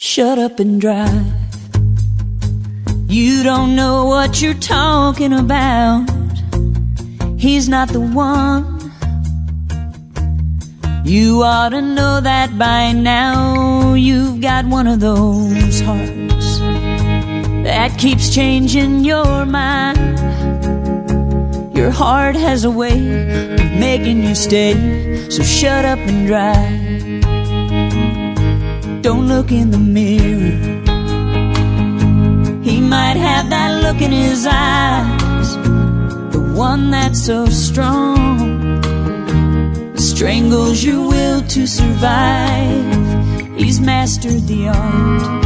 Shut up and drive. You don't know what you're talking about. He's not the one. You ought to know that by now. You've got one of those hearts that keeps changing your mind. Your heart has a way of making you stay. So shut up and drive. Don't look in the mirror. He might have that look in his eyes, the one that's so strong, strangles your will to survive. He's mastered the art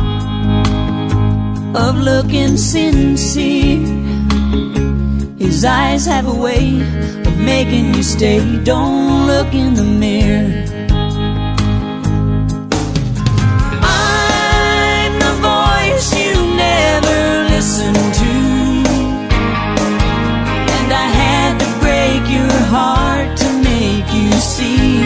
of looking sincere. His eyes have a way of making you stay. Don't look in the mirror. Heart to make you see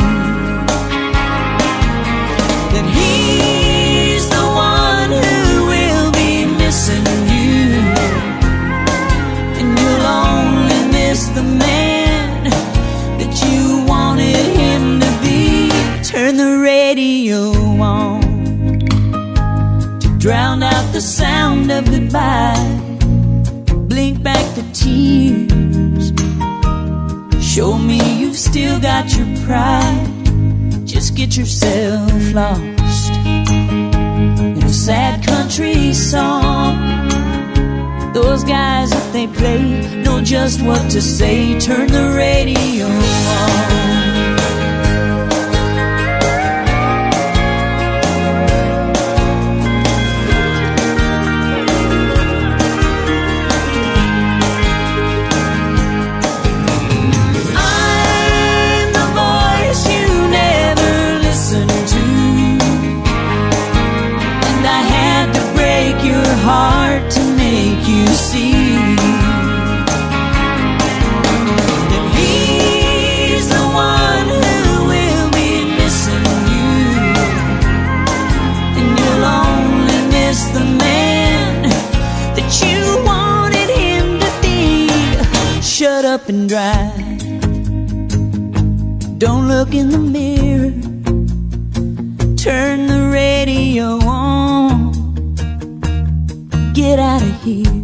that he's the one who will be missing you, and you'll only miss the man that you wanted him to be. Turn the radio on to drown out the sound of goodbye. Blink back the tears. Show me you've still got your pride. Just get yourself lost in a sad country song. Those guys, if they play, know just what to say. Turn the radio on. Heart to make you see that he's the one who will be missing you, and you'll only miss the man that you wanted him to be. Shut up and drive. Don't look in the mirror. Turn the radio on. Get out of here.